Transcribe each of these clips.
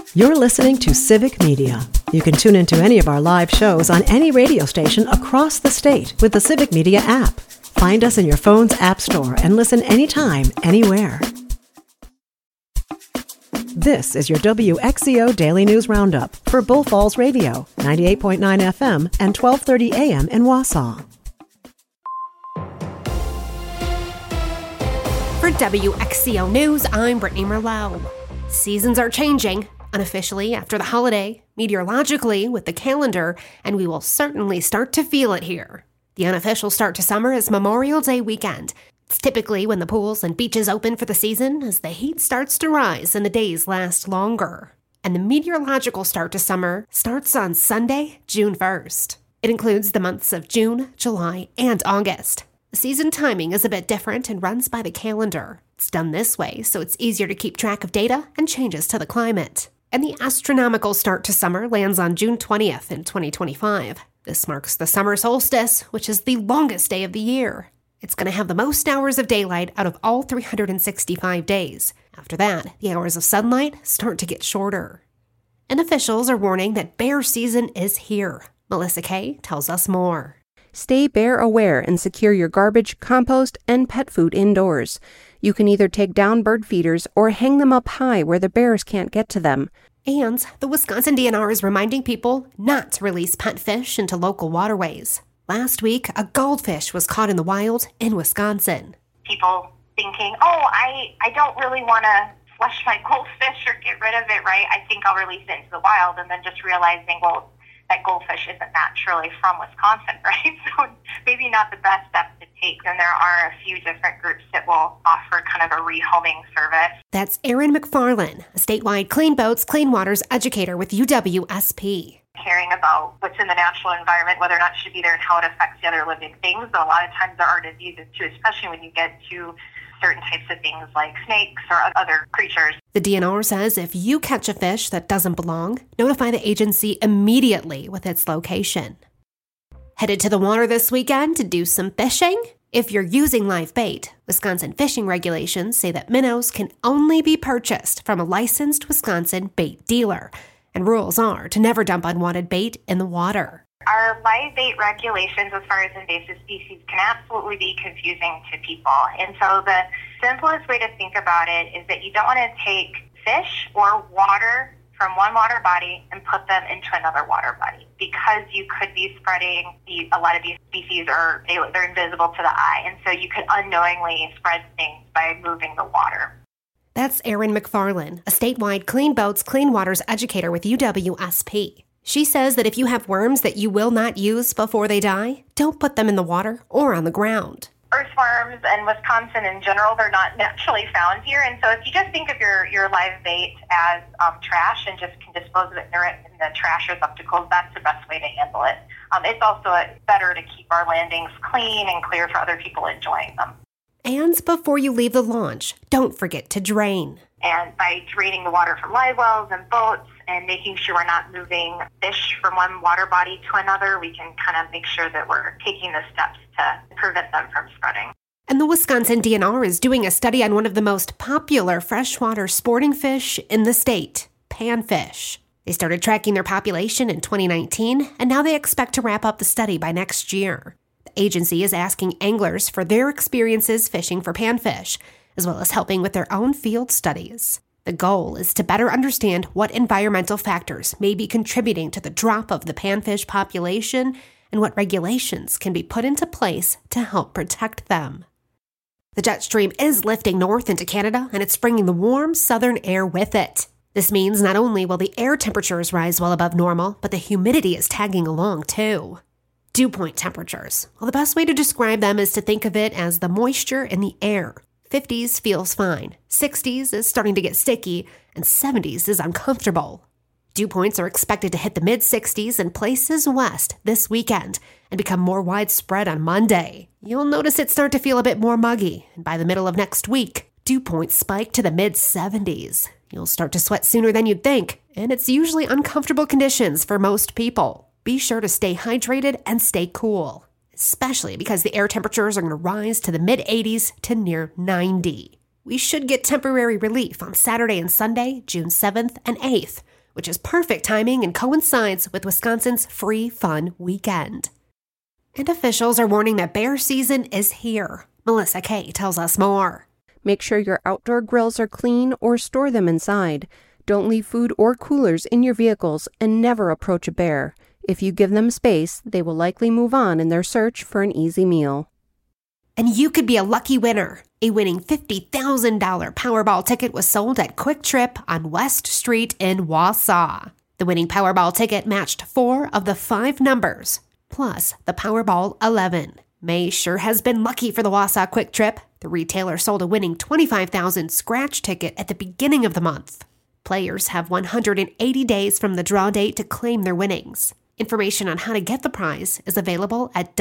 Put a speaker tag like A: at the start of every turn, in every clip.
A: You're listening to Civic Media. You can tune into any of our live shows on any radio station across the state with the Civic Media app. Find us in your phone's app store and listen anytime, anywhere. This is your WXCO Daily News Roundup for Bull Falls Radio, 98.9 FM and 1230 AM in Wausau.
B: For WXCO News, I'm Brittany Merlot. Seasons are changing, unofficially after the holiday, meteorologically with the calendar, and we will certainly start to feel it here. The unofficial start to summer is Memorial Day weekend. It's typically when the pools and beaches open for the season as the heat starts to rise and the days last longer. And the meteorological start to summer starts on Sunday, June 1st. It includes the months of June, July, and August. The season timing is a bit different and runs by the calendar. It's done this way so it's easier to keep track of data and changes to the climate. And the astronomical start to summer lands on June 20th in 2025. This marks the summer solstice, which is the longest day of the year. It's going to have the most hours of daylight out of all 365 days. After that, the hours of sunlight start to get shorter. And officials are warning that bear season is here. Melissa Kay tells us more.
C: Stay bear aware and secure your garbage, compost, and pet food indoors. You can either take down bird feeders or hang them up high where the bears can't get to them.
B: And the Wisconsin DNR is reminding people not to release pet fish into local waterways. Last week, a goldfish was caught in the wild in Wisconsin.
D: People thinking, I don't really want to flush my goldfish or get rid of it, right? I think I'll release it into the wild, and then just realizing, well, that goldfish isn't naturally from Wisconsin, right? So maybe not the best step to take. And there are a few different groups that will offer kind of a rehoming service.
B: That's Erin McFarlane, a statewide Clean Boats, Clean Waters educator with UWSP.
D: Caring about what's in the natural environment, whether or not it should be there and how it affects the other living things. But a lot of times there are diseases too, especially when you get to certain types of things like snakes or other creatures.
B: The DNR says if you catch a fish that doesn't belong, notify the agency immediately with its location. Headed to the water this weekend to do some fishing? If you're using live bait, Wisconsin fishing regulations say that minnows can only be purchased from a licensed Wisconsin bait dealer. And rules are to never dump unwanted bait in the water.
D: Our live bait regulations as far as invasive species can absolutely be confusing to people. And so the simplest way to think about it is that you don't want to take fish or water from one water body and put them into another water body, because you could be spreading a lot of these species they're invisible to the eye. And so you could unknowingly spread things by moving the water.
B: That's Erin McFarlane, a statewide Clean Boats, Clean Waters educator with UWSP. She says that if you have worms that you will not use before they die, don't put them in the water or on the ground.
D: Earthworms and Wisconsin in general, they're not naturally found here. And so if you just think of your live bait as trash and just can dispose of it in the trash receptacles, that's the best way to handle it. It's also better to keep our landings clean and clear for other people enjoying them.
B: And before you leave the launch, don't forget to drain.
D: And by draining the water from live wells and boats and making sure we're not moving fish from one water body to another, we can kind of make sure that we're taking the steps to prevent them from spreading.
B: And the Wisconsin DNR is doing a study on one of the most popular freshwater sporting fish in the state, panfish. They started tracking their population in 2019, and now they expect to wrap up the study by next year. The agency is asking anglers for their experiences fishing for panfish, as well as helping with their own field studies. The goal is to better understand what environmental factors may be contributing to the drop of the panfish population and what regulations can be put into place to help protect them. The jet stream is lifting north into Canada, and it's bringing the warm southern air with it. This means not only will the air temperatures rise well above normal, but the humidity is tagging along too. Dew point temperatures. Well, the best way to describe them is to think of it as the moisture in the air. 50s feels fine, 60s is starting to get sticky, and 70s is uncomfortable. Dew points are expected to hit the mid-60s in places west this weekend and become more widespread on Monday. You'll notice it start to feel a bit more muggy, and by the middle of next week, dew points spike to the mid-70s. You'll start to sweat sooner than you'd think, and it's usually uncomfortable conditions for most people. Be sure to stay hydrated and stay cool, especially because the air temperatures are going to rise to the mid-80s to near 90. we should get temporary relief on Saturday and Sunday, June 7th and 8th, which is perfect timing and coincides with Wisconsin's Free Fun Weekend. And officials are warning that bear season is here. Melissa Kay tells us more.
C: Make sure your outdoor grills are clean or store them inside. Don't leave food or coolers in your vehicles and never approach a bear. If you give them space, they will likely move on in their search for an easy meal.
B: And you could be a lucky winner. A winning $50,000 Powerball ticket was sold at Quick Trip on West Street in Wausau. The winning Powerball ticket matched 4 of the 5 numbers, plus the Powerball 11. May sure has been lucky for the Wausau Quick Trip. The retailer sold a winning $25,000 scratch ticket at the beginning of the month. Players have 180 days from the draw date to claim their winnings. Information on how to get the prize is available at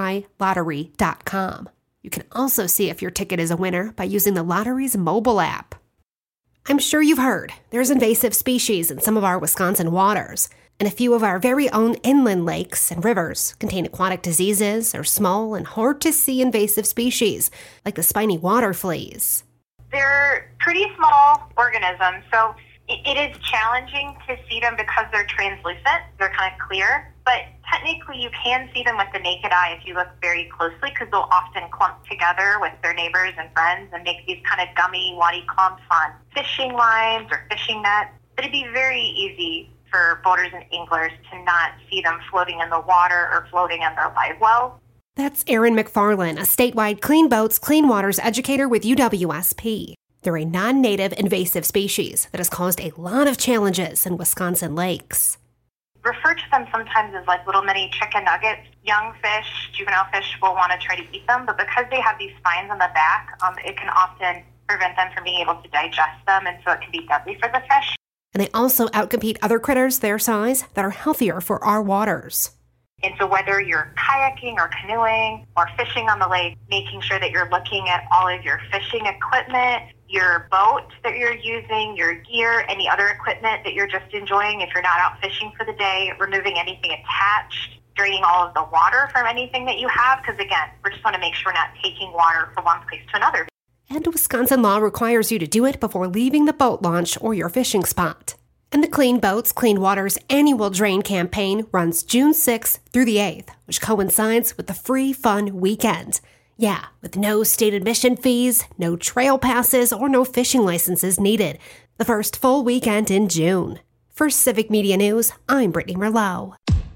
B: wilottery.com. You can also see if your ticket is a winner by using the lottery's mobile app. I'm sure you've heard there's invasive species in some of our Wisconsin waters, and a few of our very own inland lakes and rivers contain aquatic diseases or small and hard-to-see invasive species, like the spiny water fleas.
D: They're pretty small organisms, so it is challenging to see them because they're translucent. They're kind of clear. But technically, you can see them with the naked eye if you look very closely, because they'll often clump together with their neighbors and friends and make these kind of gummy, waddy clumps on fishing lines or fishing nets. But it'd be very easy for boaters and anglers to not see them floating in the water or floating in their live wells.
B: That's Erin McFarland, a statewide Clean Boats, Clean Waters educator with UWSP. They're a non-native invasive species that has caused a lot of challenges in Wisconsin lakes.
D: Refer to them sometimes as like little mini chicken nuggets. Young fish, juvenile fish will want to try to eat them, but because they have these spines on the back, it can often prevent them from being able to digest them, and so it can be deadly for the fish.
B: And they also outcompete other critters their size that are healthier for our waters.
D: And so whether you're kayaking or canoeing or fishing on the lake, making sure that you're looking at all of your fishing equipment, your boat that you're using, your gear, any other equipment that you're just enjoying if you're not out fishing for the day, removing anything attached, draining all of the water from anything that you have, because again, we just want to make sure we're not taking water from one place to another.
B: And Wisconsin law requires you to do it before leaving the boat launch or your fishing spot. And the Clean Boats, Clean Waters annual drain campaign runs June 6th through the 8th, which coincides with the Free Fun Weekend. Yeah, with no state admission fees, no trail passes, or no fishing licenses needed. The first full weekend in June. For Civic Media News, I'm Brittany Merlot.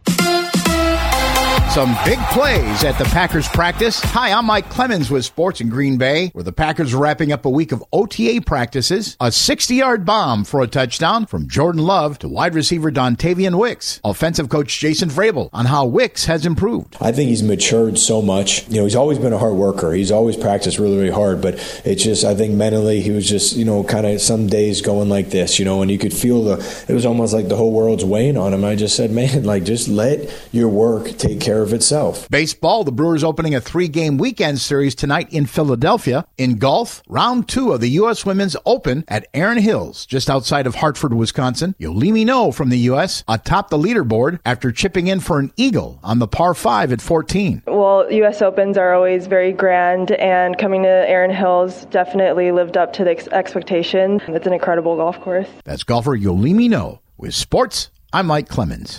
E: Some big plays at the Packers practice. Hi, I'm Mike Clemens with Sports in Green Bay, where the Packers are wrapping up a week of OTA practices. A 60-yard bomb for a touchdown from Jordan Love to wide receiver Dontavian Wicks. Offensive coach Jason Vrabel on how Wicks has improved.
F: I think he's matured so much. You know, he's always been a hard worker. He's always practiced really, really hard, but it's just, I think mentally he was just, kind of some days going like this, and you could feel it was almost like the whole world's weighing on him. I just said, man, just let your work take care of itself.
E: Baseball, the Brewers opening a 3-game weekend series tonight in Philadelphia. In golf, round 2 of the U.S. Women's Open at Erin Hills, just outside of Hartford, Wisconsin. Yolimi No from the U.S. atop the leaderboard after chipping in for an eagle on the par 5 at 14.
G: Well, U.S. Opens are always very grand, and coming to Erin Hills definitely lived up to the expectation. It's an incredible golf course.
E: That's golfer Yolimi No. With sports, I'm Mike Clemens.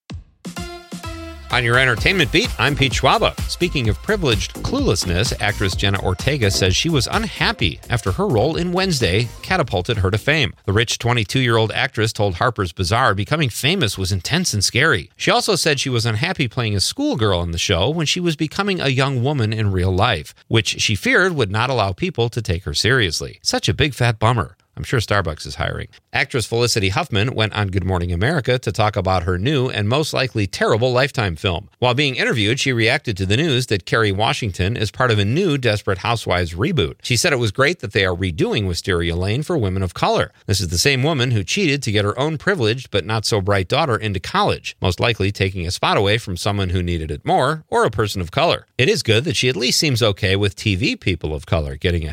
H: On your entertainment beat, I'm Pete Schwaba. Speaking of privileged cluelessness, actress Jenna Ortega says she was unhappy after her role in Wednesday catapulted her to fame. The rich 22-year-old actress told Harper's Bazaar becoming famous was intense and scary. She also said she was unhappy playing a schoolgirl in the show when she was becoming a young woman in real life, which she feared would not allow people to take her seriously. Such a big fat bummer. I'm sure Starbucks is hiring. Actress Felicity Huffman went on Good Morning America to talk about her new and most likely terrible Lifetime film. While being interviewed, she reacted to the news that Kerry Washington is part of a new Desperate Housewives reboot. She said it was great that they are redoing Wisteria Lane for women of color. This is the same woman who cheated to get her own privileged but not so bright daughter into college, most likely taking a spot away from someone who needed it more, or a person of color. It is good that she at least seems okay with TV people of color getting ahead.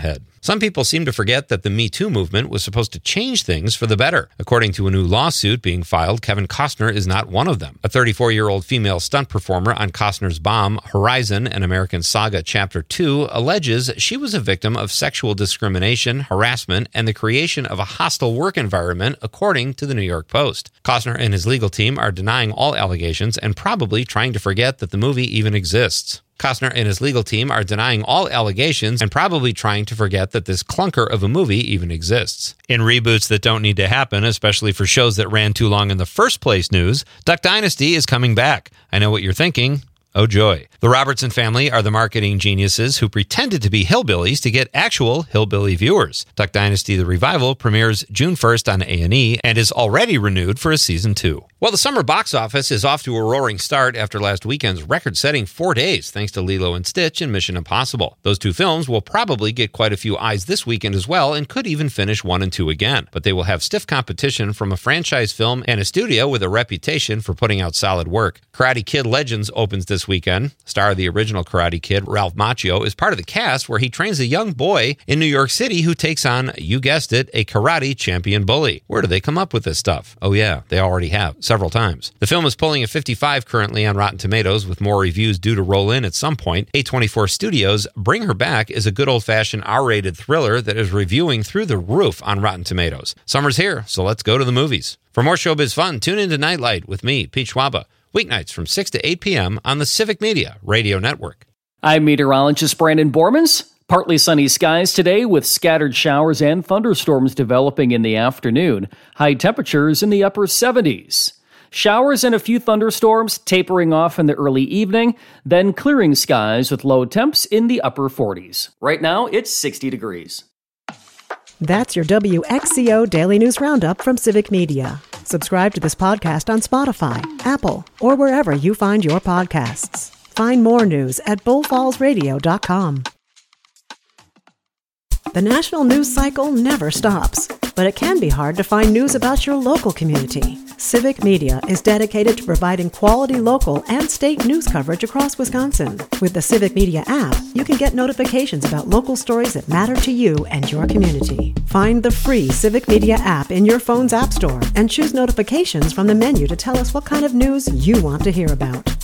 H: Some people seem to forget that the Me Too movement was supposed to change things for the better. According to a new lawsuit being filed, Kevin Costner is not one of them. A 34-year-old female stunt performer on Costner's bomb, Horizon, an American Saga Chapter 2, alleges she was a victim of sexual discrimination, harassment, and the creation of a hostile work environment, according to the New York Post. Costner and his legal team are denying all allegations and probably trying to forget that the movie even exists. Costner and his legal team are denying all allegations and probably trying to forget that this clunker of a movie even exists. In reboots that don't need to happen, especially for shows that ran too long in the first place news, Duck Dynasty is coming back. I know what you're thinking. Oh joy. The Robertson family are the marketing geniuses who pretended to be hillbillies to get actual hillbilly viewers. Duck Dynasty The Revival premieres June 1st on A&E and is already renewed for a season 2. Well, the summer box office is off to a roaring start after last weekend's record-setting 4 days, thanks to Lilo & Stitch and Mission Impossible. Those two films will probably get quite a few eyes this weekend as well and could even finish 1 and 2 again. But they will have stiff competition from a franchise film and a studio with a reputation for putting out solid work. Karate Kid Legends opens this weekend. Star of the original Karate Kid, Ralph Macchio, is part of the cast where he trains a young boy in New York City who takes on, you guessed it, a karate champion bully. Where do they come up with this stuff? Oh yeah, they already have, several times. The film is pulling a 55 currently on Rotten Tomatoes, with more reviews due to roll in at some point. A24 Studios' Bring Her Back is a good old-fashioned R-rated thriller that is reviewing through the roof on Rotten Tomatoes. Summer's here, so let's go to the movies. For more showbiz fun, tune into Nightlight with me, Pete Schwaba. Weeknights from 6 to 8 p.m. on the Civic Media Radio Network.
I: I'm meteorologist Brandon Bormans. Partly sunny skies today with scattered showers and thunderstorms developing in the afternoon. High temperatures in the upper 70s. Showers and a few thunderstorms tapering off in the early evening, then clearing skies with low temps in the upper 40s. Right now, it's 60 degrees.
A: That's your WXCO Daily News Roundup from Civic Media. Subscribe to this podcast on Spotify, Apple, or wherever you find your podcasts. Find more news at bullfallsradio.com. The national news cycle never stops, but it can be hard to find news about your local community. Civic Media is dedicated to providing quality local and state news coverage across Wisconsin. With the Civic Media app, you can get notifications about local stories that matter to you and your community. Find the free Civic Media app in your phone's app store and choose notifications from the menu to tell us what kind of news you want to hear about.